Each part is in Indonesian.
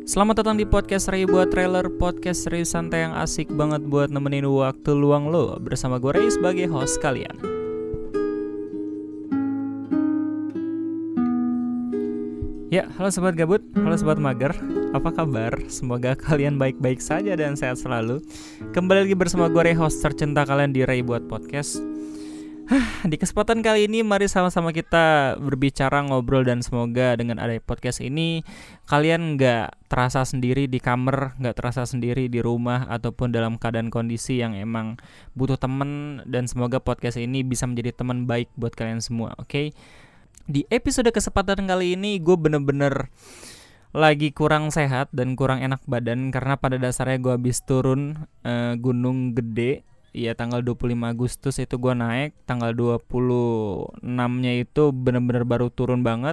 Selamat datang di podcast Ray buat trailer, podcast serius santai yang asik banget buat nemenin waktu luang lo. Bersama gue Ray sebagai host kalian. Ya, halo sobat gabut, halo sobat mager. Apa kabar? Semoga kalian baik-baik saja dan sehat selalu. Kembali lagi bersama gue Ray, host tercinta kalian di Ray buat podcast. Di kesempatan kali ini mari sama-sama kita berbicara, ngobrol, dan semoga dengan adanya podcast ini kalian gak terasa sendiri di kamar, gak terasa sendiri di rumah ataupun dalam keadaan kondisi yang emang butuh temen. Dan semoga podcast ini bisa menjadi teman baik buat kalian semua, oke? Di episode kesempatan kali ini gue bener-bener lagi kurang sehat dan kurang enak badan karena pada dasarnya gue habis turun Gunung Gede. Iya, tanggal 25 Agustus itu gue naik, tanggal 26-nya itu bener-bener baru turun banget.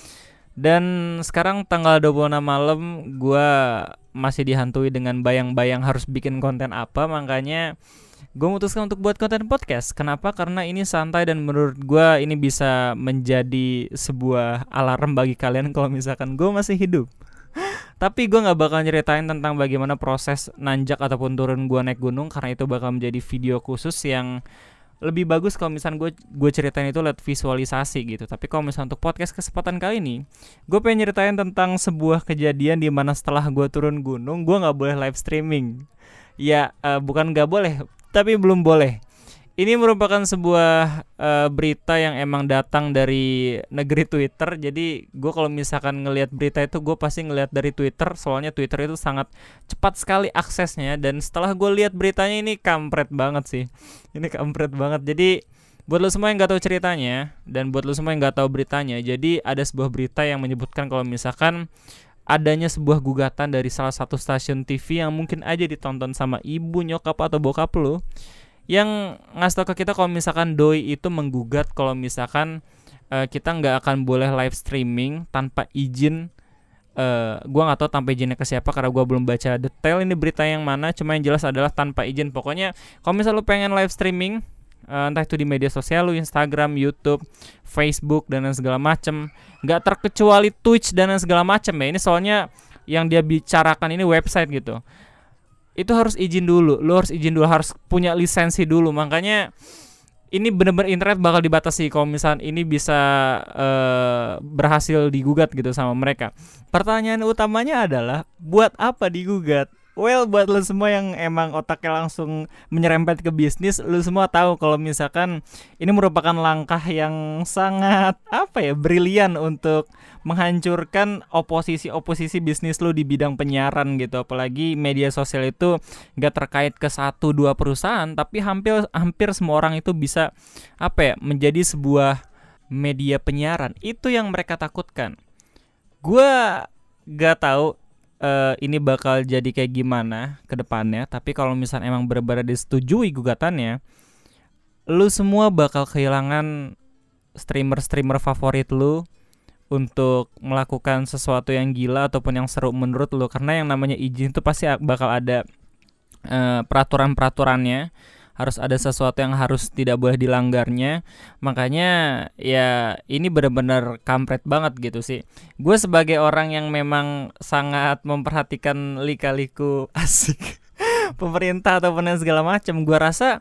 Dan sekarang tanggal 26 malam gue masih dihantui dengan bayang-bayang harus bikin konten apa. Makanya gue memutuskan untuk buat konten podcast. Kenapa? Karena ini santai dan menurut gue ini bisa menjadi sebuah alarm bagi kalian kalau misalkan gue masih hidup. Tapi gue gak bakal nyeritain tentang bagaimana proses nanjak ataupun turun gue naik gunung, karena itu bakal menjadi video khusus yang lebih bagus kalau misalnya gue ceritain itu lewat visualisasi gitu. Tapi kalau misalnya untuk podcast kesempatan kali ini, gue pengen nyeritain tentang sebuah kejadian di mana setelah gue turun gunung, gue gak boleh live streaming. Ya, bukan gak boleh, tapi belum boleh. Ini merupakan sebuah berita yang emang datang dari negeri Twitter. Jadi gue kalau misalkan ngelihat berita itu gue pasti ngelihat dari Twitter. Soalnya Twitter itu sangat cepat sekali aksesnya. Dan setelah gue lihat beritanya ini kampret banget sih. Ini kampret banget. Jadi buat lo semua yang gak tahu ceritanya dan buat lo semua yang gak tahu beritanya, jadi ada sebuah berita yang menyebutkan kalau misalkan adanya sebuah gugatan dari salah satu stasiun TV yang mungkin aja ditonton sama ibu, nyokap, atau bokap lo, yang ngasih tau ke kita kalau misalkan doi itu menggugat kalau misalkan kita nggak akan boleh live streaming tanpa izin. Gue nggak tahu tanpa izinnya ke siapa karena gue belum baca detail ini berita yang mana. Cuma yang jelas adalah tanpa izin. Pokoknya kalau misalnya lu pengen live streaming, entah itu di media sosial lu, Instagram, YouTube, Facebook, dan segala macem, nggak terkecuali Twitch dan segala macem ya. Ini soalnya yang dia bicarakan ini website gitu. Itu harus izin dulu, lo harus izin dulu, harus punya lisensi dulu. Makanya ini benar-benar internet bakal dibatasi kalau misalnya ini bisa berhasil digugat gitu sama mereka. Pertanyaan utamanya adalah buat apa digugat? Well, buat lo semua yang emang otaknya langsung menyerempet ke bisnis, lo semua tahu kalau misalkan ini merupakan langkah yang sangat brilian untuk menghancurkan oposisi bisnis lo di bidang penyiaran gitu. Apalagi media sosial itu gak terkait ke 1-2 perusahaan, tapi hampir semua orang itu bisa menjadi sebuah media penyiaran. Itu yang mereka takutkan. Gue gak tahu ini bakal jadi kayak gimana ke depannya. Tapi kalau misalnya emang benar-benar disetujui gugatannya, lu semua bakal kehilangan streamer favorit lu untuk melakukan sesuatu yang gila ataupun yang seru menurut lu. Karena yang namanya izin itu pasti bakal ada peraturan-peraturannya. Harus ada sesuatu yang harus tidak boleh dilanggarnya. Makanya ya ini benar-benar kampret banget gitu sih. Gue sebagai orang yang memang sangat memperhatikan lika-liku asik pemerintah ataupun segala macam, gue rasa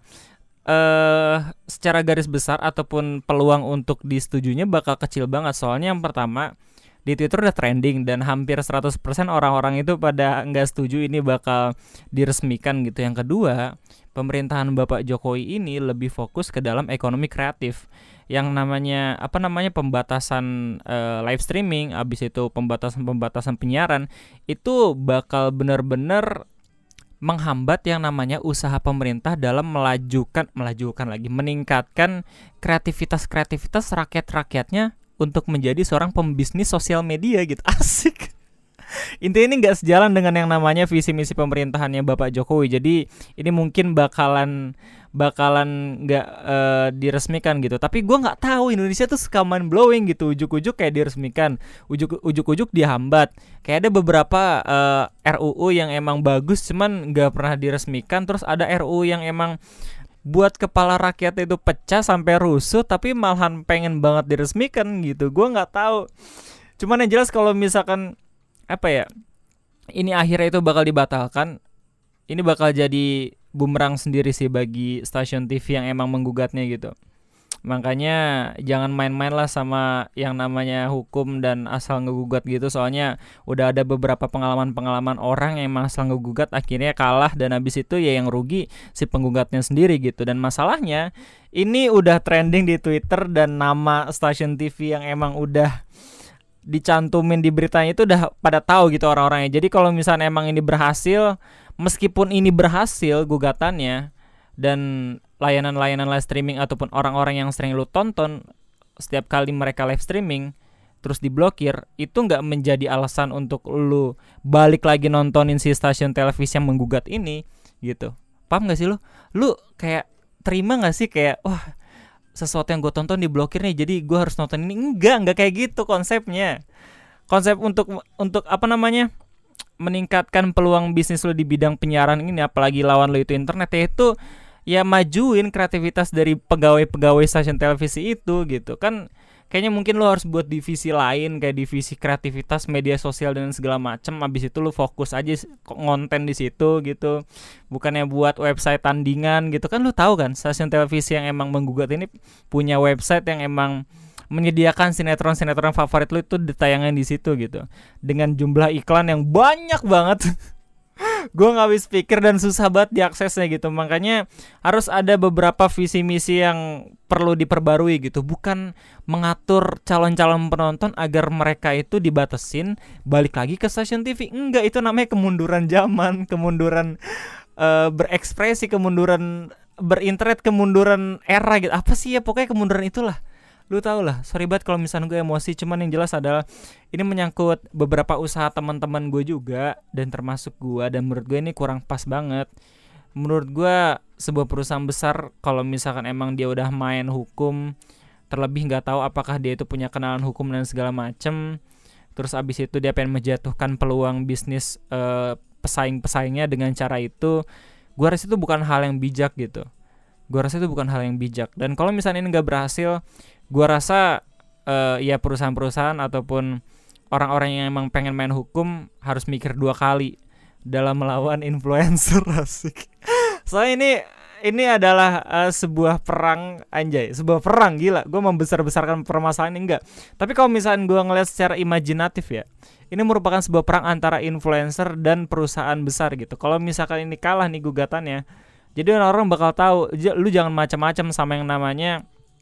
secara garis besar ataupun peluang untuk disetujunya bakal kecil banget. Soalnya yang pertama, di Twitter udah trending dan hampir 100% orang-orang itu pada nggak setuju ini bakal diresmikan gitu. Yang kedua, pemerintahan Bapak Jokowi ini lebih fokus ke dalam ekonomi kreatif. Yang namanya pembatasan live streaming, abis itu pembatasan penyiaran, itu bakal benar-benar menghambat yang namanya usaha pemerintah dalam meningkatkan kreativitas rakyat-rakyatnya untuk menjadi seorang pembisnis sosial media gitu. Asik. Intinya ini gak sejalan dengan yang namanya visi misi pemerintahannya Bapak Jokowi. Jadi ini mungkin bakalan gak diresmikan gitu. Tapi gue gak tahu, Indonesia tuh suka mind blowing gitu. Ujuk-ujuk kayak diresmikan, ujuk-ujuk dihambat. Kayak ada beberapa RUU yang emang bagus cuman gak pernah diresmikan. Terus ada RUU yang emang buat kepala rakyat itu pecah sampai rusuh tapi malahan pengen banget diresmikan gitu. Gue nggak tahu. Cuman yang jelas kalau misalkan ini akhirnya itu bakal dibatalkan, ini bakal jadi bumerang sendiri sih bagi stasiun TV yang emang menggugatnya gitu. Makanya jangan main-main lah sama yang namanya hukum dan asal ngegugat gitu. Soalnya udah ada beberapa pengalaman-pengalaman orang yang emang asal ngegugat akhirnya kalah, dan habis itu ya yang rugi si penggugatnya sendiri gitu. Dan masalahnya ini udah trending di Twitter, dan nama stasiun TV yang emang udah dicantumin di beritanya itu udah pada tahu gitu orang-orangnya. Jadi kalau misalnya emang ini berhasil, meskipun ini berhasil gugatannya, dan layanan-layanan live streaming ataupun orang-orang yang sering lu tonton setiap kali mereka live streaming terus diblokir, itu nggak menjadi alasan untuk lu balik lagi nontonin si stasiun televisi yang menggugat ini gitu. Paham nggak sih lu? Lu kayak terima nggak sih kayak wah, sesuatu yang gue tonton diblokir nih, jadi gue harus nonton ini? Enggak kayak gitu konsepnya. Konsep untuk apa namanya, meningkatkan peluang bisnis lo di bidang penyiaran ini, apalagi lawan lo itu internet, yaitu ya majuin kreativitas dari pegawai-pegawai stasiun televisi itu gitu kan. Kayaknya mungkin lo harus buat divisi lain kayak divisi kreativitas media sosial dan segala macem. Abis itu lo fokus aja ngonten di situ gitu, bukannya buat website tandingan gitu kan. Lo tahu kan stasiun televisi yang emang menggugat ini punya website yang emang menyediakan sinetron-sinetron favorit lo itu ditayangin di situ gitu, dengan jumlah iklan yang banyak banget. Gue gak habis pikir dan susah banget diaksesnya gitu. Makanya harus ada beberapa visi misi yang perlu diperbarui gitu. Bukan mengatur calon-calon penonton agar mereka itu dibatasin balik lagi ke stasiun TV. Enggak, itu namanya kemunduran zaman, kemunduran berekspresi, kemunduran berinternet, kemunduran era gitu. Apa sih ya, pokoknya kemunduran itulah. Lu tau lah, sorry banget kalau misalnya gue emosi. Cuman yang jelas adalah ini menyangkut beberapa usaha teman-teman gue juga, dan termasuk gue. Dan menurut gue ini kurang pas banget. Menurut gue sebuah perusahaan besar kalau misalkan emang dia udah main hukum, terlebih gak tahu apakah dia itu punya kenalan hukum dan segala macem, terus abis itu dia pengen menjatuhkan peluang bisnis pesaing-pesaingnya dengan cara itu, gue rasa itu bukan hal yang bijak gitu. Dan kalau misalnya ini gak berhasil, gue rasa ya perusahaan-perusahaan ataupun orang-orang yang emang pengen main hukum harus mikir 2 kali dalam melawan influencer. Asik. Soalnya ini adalah sebuah perang, anjay, sebuah perang gila. Gue membesar-besarkan permasalahan ini enggak. Tapi kalau misalnya gue ngeliat secara imajinatif ya, ini merupakan sebuah perang antara influencer dan perusahaan besar gitu. Kalau misalkan ini kalah nih gugatannya, jadi orang-orang bakal tahu, lu jangan macam-macam sama yang namanya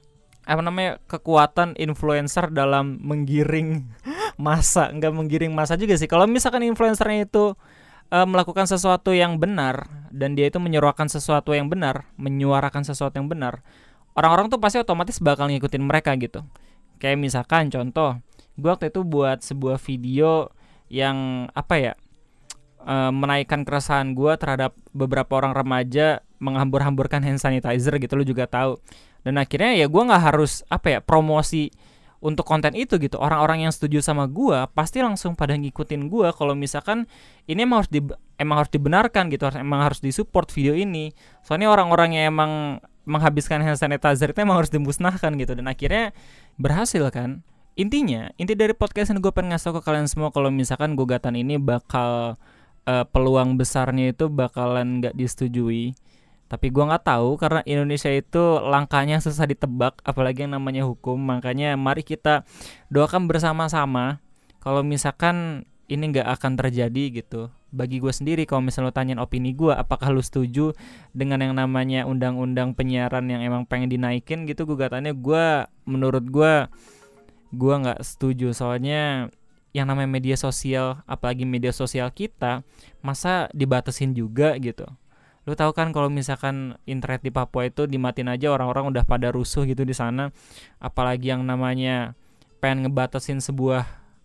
kekuatan influencer dalam menggiring massa. Enggak menggiring massa juga sih. Kalau misalkan influencernya itu melakukan sesuatu yang benar, dan dia itu menyuarakan sesuatu yang benar, orang-orang tuh pasti otomatis bakal ngikutin mereka gitu. Kayak misalkan contoh, gue waktu itu buat sebuah video yang menaikkan keresahan gue terhadap beberapa orang remaja menghambur-hamburkan hand sanitizer gitu, lu juga tahu. Dan akhirnya ya gue nggak harus promosi untuk konten itu gitu. Orang-orang yang setuju sama gue pasti langsung pada ngikutin gue kalau misalkan ini emang harus dibenarkan gitu, emang harus disupport video ini. Soalnya orang-orang yang emang menghabiskan hand sanitizer itu emang harus dimusnahkan gitu. Dan akhirnya berhasil kan. Inti dari podcast ini gue pengen ngasih tau ke kalian semua kalau misalkan gugatan ini bakal peluang besarnya itu bakalan gak disetujui. Tapi gue gak tahu karena Indonesia itu langkahnya susah ditebak, apalagi yang namanya hukum. Makanya mari kita doakan bersama-sama kalau misalkan ini gak akan terjadi gitu. Bagi gue sendiri, kalau misalnya lo tanyain opini gue, apakah lo setuju dengan yang namanya undang-undang penyiaran yang emang pengen dinaikin gitu gugatannya, menurut gue gak setuju. Soalnya yang namanya media sosial, apalagi media sosial kita, masa dibatasin juga gitu. Lu tahu kan kalau misalkan internet di Papua itu dimatiin aja orang-orang udah pada rusuh gitu di sana. Apalagi yang namanya pengen ngebatasin sebuah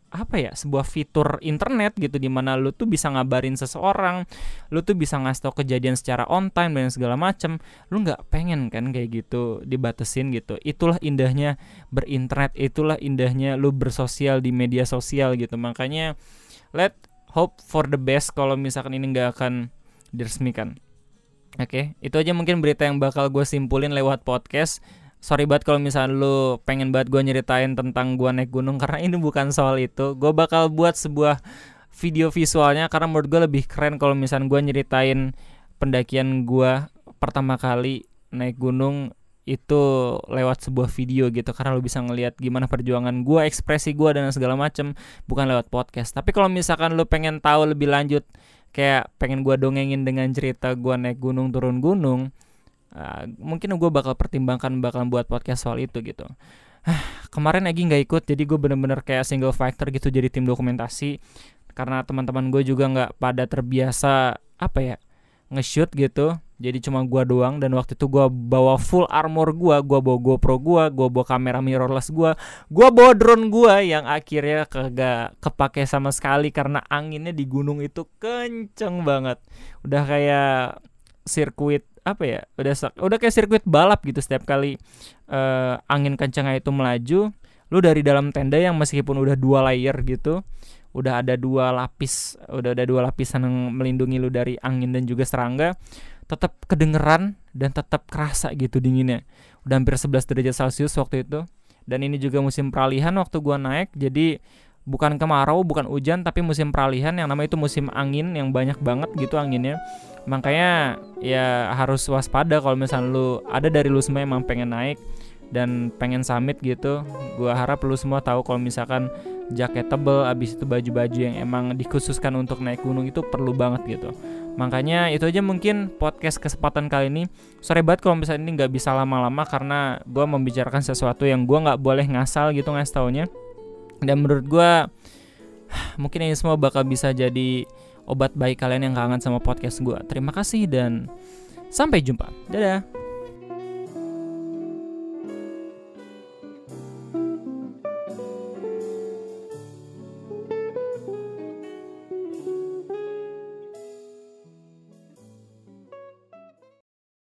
fitur internet gitu, dimana lu tuh bisa ngabarin seseorang, lu tuh bisa ngasih tau kejadian secara on time dan segala macem. Lu nggak pengen kan kayak gitu dibatasin gitu. Itulah indahnya berinternet, itulah indahnya lu bersosial di media sosial gitu. Makanya let hope for the best kalau misalkan ini nggak akan diresmikan. Oke, itu aja mungkin berita yang bakal gue simpulin lewat podcast. Sorry banget kalau misalnya lu pengen banget gue nyeritain tentang gue naik gunung, karena ini bukan soal itu. Gue bakal buat sebuah video visualnya, karena menurut gue lebih keren kalau misalnya gue nyeritain pendakian gue pertama kali naik gunung itu lewat sebuah video gitu, karena lo bisa ngelihat gimana perjuangan gue, ekspresi gue dan segala macem, bukan lewat podcast. Tapi kalau misalkan lo pengen tahu lebih lanjut, kayak pengen gue dongengin dengan cerita gue naik gunung turun gunung, mungkin gue bakal pertimbangkan bakalan buat podcast soal itu gitu. Kemarin Egi nggak ikut, jadi gue bener-bener kayak single fighter gitu, jadi tim dokumentasi, karena teman-teman gue juga nggak pada terbiasa nge-shoot gitu. Jadi cuma gue doang, dan waktu itu gue bawa full armor gue bawa GoPro gue bawa kamera mirrorless gue bawa drone gue yang akhirnya kagak kepake sama sekali karena anginnya di gunung itu kenceng banget. Udah kayak sirkuit udah kayak sirkuit balap gitu. Setiap kali angin kencengnya itu melaju, lu dari dalam tenda yang meskipun udah 2 layer gitu, udah ada 2 lapisan yang melindungi lu dari angin dan juga serangga, tetap kedengeran dan tetap kerasa gitu dinginnya. Udah hampir 11 derajat Celcius waktu itu. Dan ini juga musim peralihan waktu gua naik, jadi bukan kemarau, bukan hujan, tapi musim peralihan yang namanya itu musim angin yang banyak banget gitu anginnya. Makanya ya harus waspada kalau misalnya lu ada dari lu semua emang pengen naik dan pengen summit gitu. Gua harap lu semua tahu kalau misalkan jaket tebel, abis itu baju-baju yang emang dikhususkan untuk naik gunung itu perlu banget gitu. Makanya itu aja mungkin podcast kesempatan kali ini. Sorry banget kalau misalnya ini gak bisa lama-lama, karena gue membicarakan sesuatu yang gue gak boleh ngasal gitu ngasih taunya. Dan menurut gue mungkin ini semua bakal bisa jadi obat baik kalian yang kangen sama podcast gue. Terima kasih dan sampai jumpa. Dadah.